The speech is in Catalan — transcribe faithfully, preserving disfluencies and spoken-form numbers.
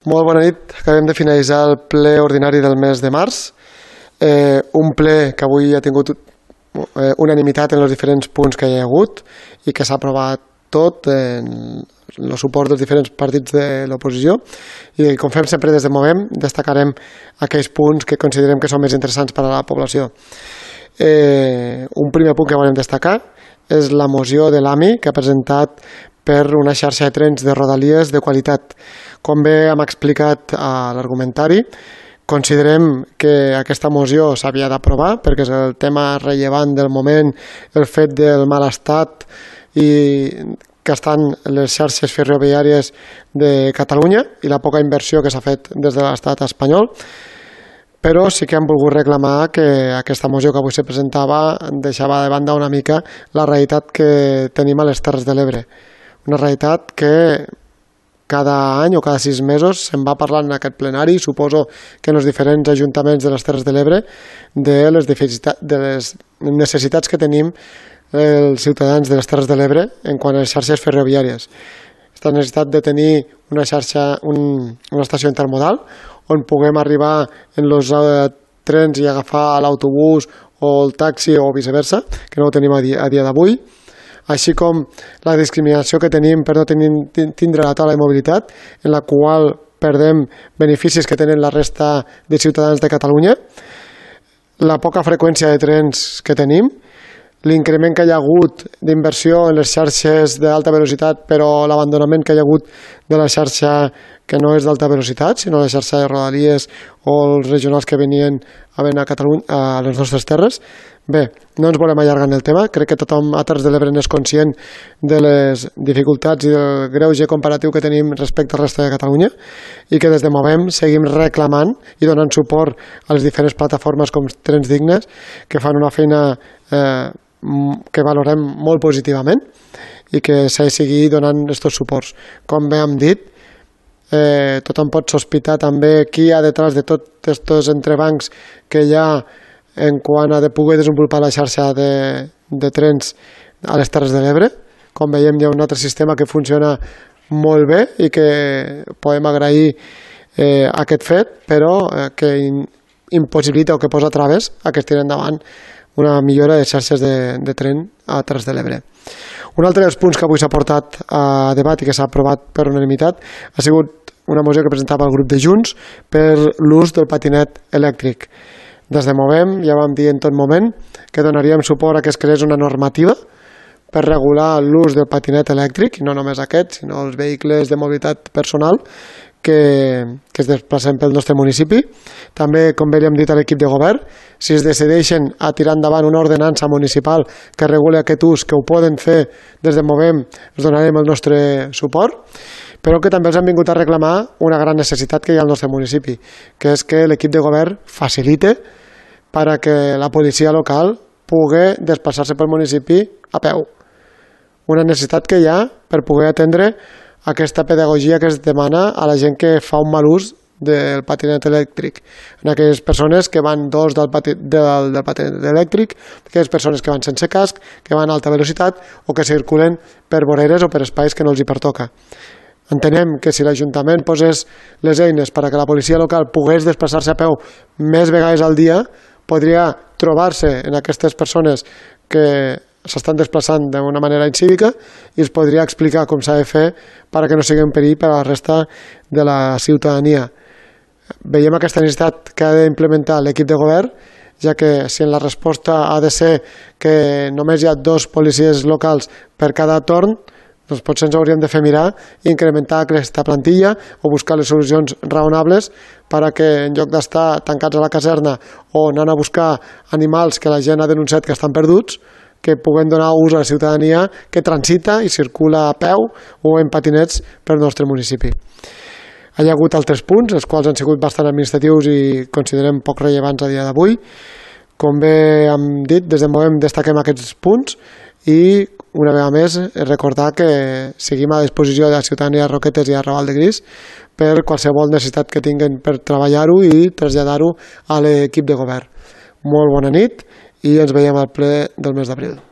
Molt bona nit. Acabem de finalitzar el ple ordinari del mes de març. Eh, un ple que avui ha tingut eh, unanimitat en els diferents punts que hi ha hagut i que s'ha aprovat tot en el suport dels diferents partits de l'oposició. I com fem sempre des de Movem, destacarem aquells punts que considerem que són més interessants per a la població. Eh, un primer punt que volem destacar és la moció de l'A M I que ha presentat per una xarxa de trens de Rodalies de qualitat. Com bé hem explicat a l'argumentari, considerem que aquesta moció s'havia d'aprovar perquè és el tema rellevant del moment, el fet del mal estat i que estan les xarxes ferroviàries de Catalunya i la poca inversió que s'ha fet des de l'estat espanyol. Però sí que hem volgut reclamar que aquesta moció que avui se presentava deixava de banda una mica la realitat que tenim a les Terres de l'Ebre. Una realitat que cada any o cada sis mesos se'n va parlant en aquest plenari, suposo que en els diferents ajuntaments de les Terres de l'Ebre, de les, de les necessitats que tenim els ciutadans de les Terres de l'Ebre en quant a les xarxes ferroviàries. Aquesta necessitat de tenir una xarxa, un, una estació intermodal on puguem arribar en els uh, trens i agafar l'autobús o el taxi o viceversa, que no ho tenim a dia, a dia d'avui, així com la discriminació que tenim per no tenir, tindre la taula de mobilitat, en la qual perdem beneficis que tenen la resta de ciutadans de Catalunya, la poca freqüència de trens que tenim, l'increment que hi ha hagut d'inversió en les xarxes d'alta velocitat, però l'abandonament que hi ha hagut de la xarxa que no és d'alta velocitat, sinó la xarxa de Rodalies o els regionals que venien a venir a Catalunya, a les nostres terres. Bé, no ens volem allargar en el tema, crec que tothom a Terres de l'Ebre és conscient de les dificultats i del greuge comparatiu que tenim respecte al resta de Catalunya i que des de Movem seguim reclamant i donant suport a les diferents plataformes com Trens Dignes que fan una feina eh, que valorem molt positivament i que s'ha de seguir donant aquests suports. Com bé hem dit, eh, tothom pot sospitar també qui hi ha detrás de tots aquests entrebancs que hi ha en quant a de poder desenvolupar la xarxa de, de trens a les Terres de l'Ebre. Com veiem, hi ha un altre sistema que funciona molt bé i que podem agrair eh, aquest fet, però eh, que impossibilita o que posa traves a que es tiri endavant una millora de xarxes de, de tren a Terres de l'Ebre. Un altre dels punts que avui s'ha portat a debat i que s'ha aprovat per unanimitat ha sigut una moció que presentava el grup de Junts per l'ús del patinet elèctric. Des de Movem ja vam dir en tot moment que donaríem suport a que es creés una normativa per regular l'ús del patinet elèctric, i no només aquest, sinó els vehicles de mobilitat personal que, que es desplacen pel nostre municipi. També, com bé li hem dit a l'equip de govern, si es decideixen a tirar endavant una ordenança municipal que reguli aquest ús, que ho poden fer des de Movem, els donarem el nostre suport, però que també els han vingut a reclamar una gran necessitat que hi ha al nostre municipi, que és que l'equip de govern facilite per a que la policia local pugui desplaçar-se pel municipi a peu. Una necessitat que hi ha per poder atendre aquesta pedagogia que es demana a la gent que fa un mal ús del patinet elèctric. En aquelles persones que van dos del, pati, del, del patinet elèctric, aquelles persones que van sense casc, que van a alta velocitat o que circulen per voreres o per espais que no els hi pertoca. Entenem que si l'Ajuntament posés les eines per a que la policia local pogués desplaçar-se a peu més vegades al dia, podria trobar-se en aquestes persones que s'estan desplaçant d'una manera incívica i els podria explicar com s'ha de fer perquè no sigui un perill per a la resta de la ciutadania. Veiem aquesta necessitat que ha d'implementar l'equip de govern, ja que si en la resposta ha de ser que només hi ha dos policies locals per cada torn, doncs potser ens hauríem de fer mirar i incrementar aquesta plantilla o buscar les solucions raonables per a que en lloc d'estar tancats a la caserna o anant a buscar animals que la gent ha denunciat que estan perduts, que puguem donar ús a la ciutadania que transita i circula a peu o en patinets pel nostre municipi. Hi ha hagut altres punts, els quals han sigut bastant administratius i considerem poc rellevants a dia d'avui. Com bé hem dit, des de Movem destaquem aquests punts i una vegada més recordar que seguim a disposició de la ciutadania de Roquetes i a Raval de Gris per qualsevol necessitat que tinguin per treballar-ho i traslladar-ho a l'equip de govern. Molt bona nit i ens veiem al ple del mes d'abril.